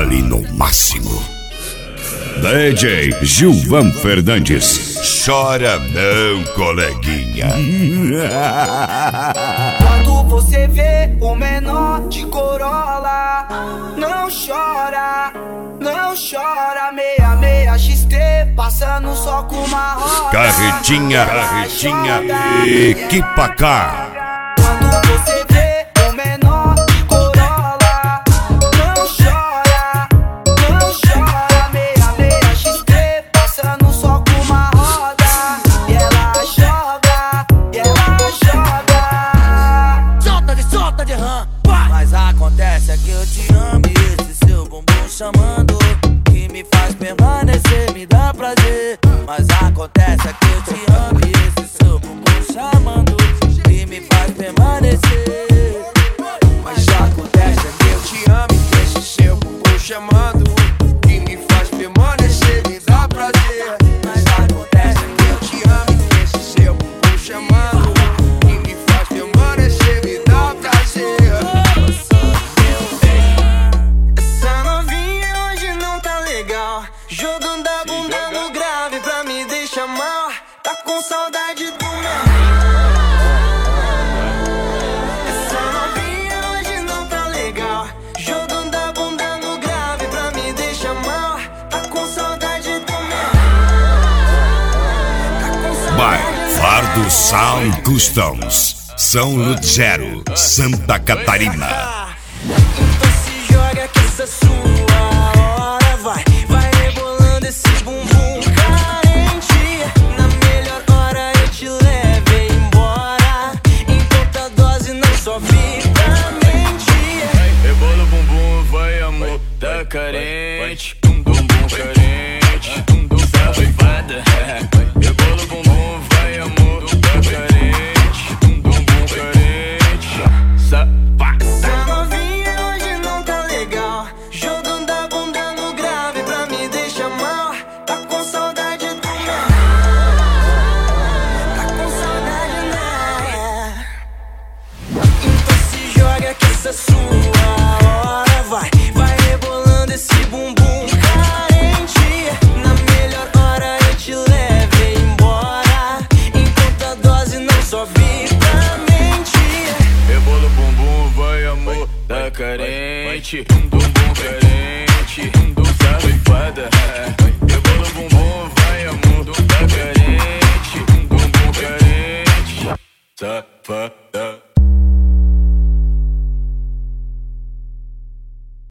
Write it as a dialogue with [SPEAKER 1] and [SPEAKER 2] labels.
[SPEAKER 1] adrenalina ao máximo. DJ Gilvan Fernandes. Chora não, coleguinha.
[SPEAKER 2] Quando você vê o menor de Corolla, não chora, não chora. 66 XT, passando só com uma roda.
[SPEAKER 1] Carretinha, equipa K.
[SPEAKER 2] Quando você vê o menor de Corolla, não chora, não chora. 66 XT, passando só com uma roda. E ela joga, solta de rã. Mas acontece é que eu te amo e esse seu bumbum chamando, que me faz permanecer, me dá prazer. Mas acontece é que eu te amo e esse seu bumbum chamando, que me faz permanecer.
[SPEAKER 3] Mas acontece é que eu te amo e esse seu bumbum chamando, que me faz permanecer, me dá prazer.
[SPEAKER 2] Mas acontece é que eu te amo
[SPEAKER 3] E esse seu bumbum chamando, que me faz permanecer, me dá prazer.
[SPEAKER 2] Essa novinha hoje não tá legal, jogando a bunda no grave pra me deixar mal. Tá com saudade do meu. Essa novinha hoje não tá legal, jogando a bunda no grave pra me deixar mal. Tá com saudade do meu. Tá com saudade do meu.
[SPEAKER 1] Fardo Sound Customs, São Luzero, Santa Catarina.
[SPEAKER 2] Então se joga que essa sua hora vai rebolando esse bumbum carente. Na melhor hora eu te levo embora, enquanto a dose não só fica mente.
[SPEAKER 3] Rebola o bumbum, vai amor, tá carente. Bumbum carente, tá privada. Rebola o bumbum, vai amor, tá carente. Bumbum carente, sapata.
[SPEAKER 2] Essa novinha hoje não tá legal, jogando a bunda no grave pra me deixar mal. Tá com saudade do meu. Tá com saudade, né? Então se joga que essa sua hora vai rebolando esse bumbum carente. Na melhor hora eu te levo embora, enquanto a dose não só fica mente.
[SPEAKER 3] Rebola o bumbum, vai amor, tá carente. Bumbum carente, tá privada. Rebola o bumbum, vai amor, tá carente. Bumbum carente, sapata.